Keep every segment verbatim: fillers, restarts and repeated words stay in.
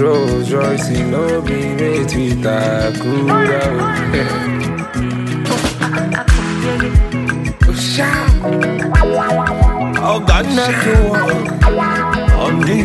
Rolls Royce, no be made with a Kuga. Oh, God, not you on the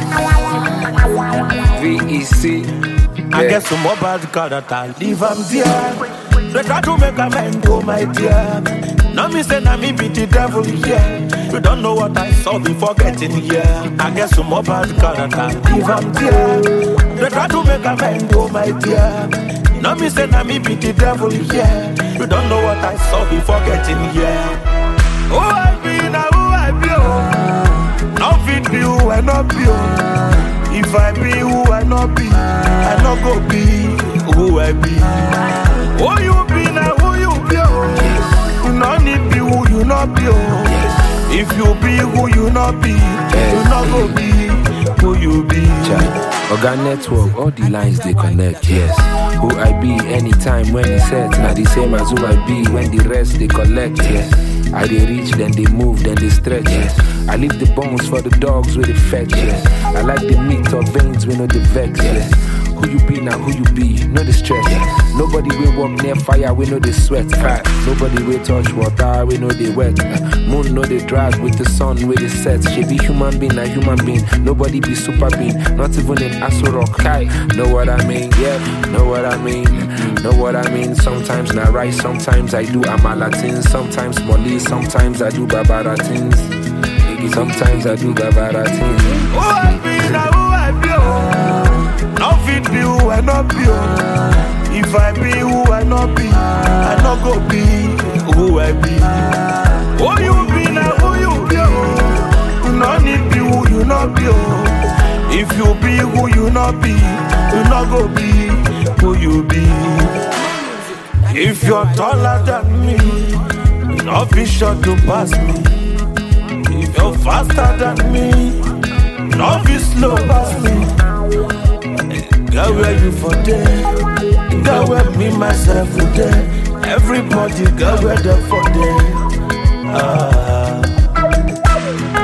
V E C. I get some more bad car that I leave am there. They try to make a man go, my dear. Now me say na me be the devil here. You don't know what I saw before getting here. I get some more bad car that I leave am there. They try to make a man go, my dear. Now me say na me be the devil here. You don't know what I saw before getting here. Who I be now, who I be, oh. Now fit be who I not be, oh. If I be who I not be, I not go be who I be. Who you be now, who you be, oh. You not need be who you not be, oh. If you be who you not be, you not go be who you be. Oga Network, all the lines they connect, yes. Who I be anytime when it's set, now the same as who I be when the rest they collect, yes. I they reach, then they move, then they stretch, yes. I leave the bones for the dogs with the fetch, yes. I like the meat or veins with no the vex, yes. Who you be now, who you be, no the stress, yes. Nobody will walk near fire, we know the sweat, fat. Nobody will touch water, we know they wet. Moon know they drag with the sun, with the set. She be human being, a human being. Nobody be super being, not even in Aso Rock. Kai, know what I mean, yeah, know what I mean. Know what I mean, sometimes not right, sometimes I do Amalatin, sometimes Molly, sometimes I do Babaratins. Sometimes I do Babaratins. Who I be now, who I be, oh. Now fit be who I not be, oh. If I be who I not be, I not go be who I be. Who you be now, who you be, oh. You not need be who you not be, oh. If you be who you not be, you not go be who you be. If you're taller than me, you not be sure to pass me. If you're faster than me, you not be slow past me. Girl, where you for there? Girl, where me myself for there? Everybody, girl, where they for there? Ah.